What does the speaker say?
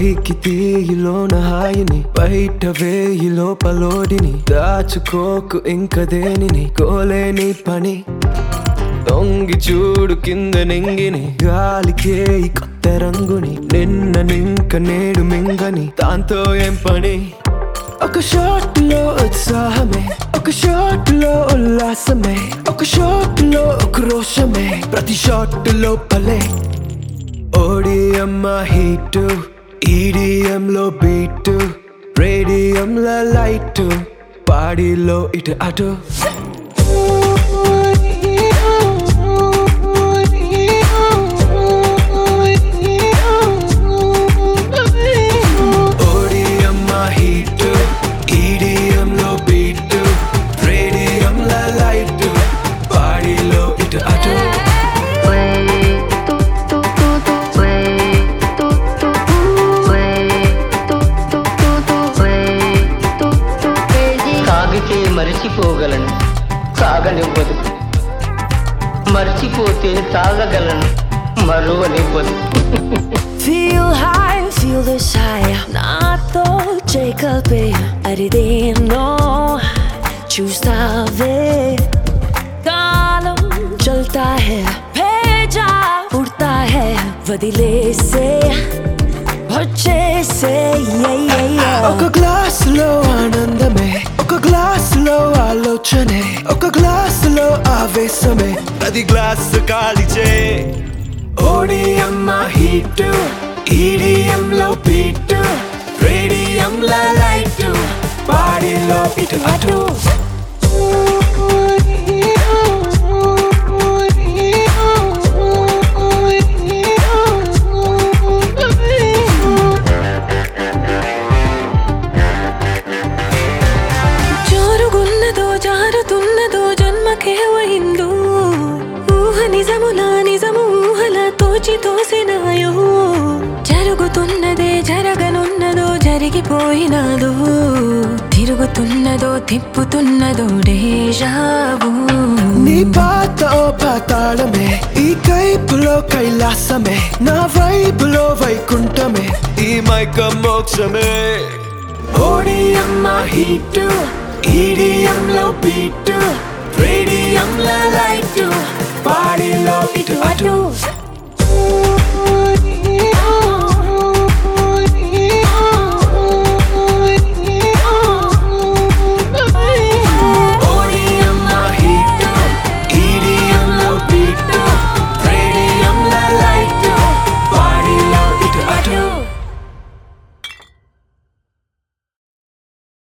పైకి తీయిలోన హాయిని బయట వేయి లోపలోడిని దాచుకోకు ఇంక దేనిని కోలేని పని తొంగి చూడు కింద నింగిని గాలికే ఈ కొత్త రంగుని నిన్న నింక నేడు మింగని దాంతో ఏం పని ఒక షాట్ లో ఉత్సాహమే ఒక షాట్ లో ఉల్లాసమే ఒక షాట్ లో ఉక్రోషమే ప్రతి షాట్ లోపలే ఓడిఎం హీటు ఈడిఎం లో బీటు రేడియం లో లైట్ పాడిలో ఇటు అటు మరిచిపోగలను సాగనివ్వదు మర్చిపోతే సాగగలను మరువనివ్వదు Feel high, feel this high నాతో చేకల్పే అరిదేనో చూస్తావే కాలం చల్తా है भेजा उड़ता है వదిలేసే వచ్చేసే ఒక గ్లాస్ లో ఆనందమే ఒక గ్లాస్ లో ఆలోచనే ఒక గ్లాస్ లో ఆవేశమే అది గ్లాస్ కాలిచే ఓడిఎం హీట్ ఈడిఎం లో బీట్ రేడియం లో లైట్ బాడీలో ఇటు అటు తోసినాయో జరుగుతున్నదే జరగనున్నదో జరిగిపోయినాదో తిరుగుతున్నదో తిప్పుతున్నదో డేజావు నీ పాత ఓ పాతాళమే ఈ కైపులో కైలాసమే నా వైపులో వైకుంఠమే ఈ మైక మోక్షమే ఓడిఎం హీట్ ఈడిఎం లో బీట్ రేడియం లో లైట్ బాడీలో ఇటు అటు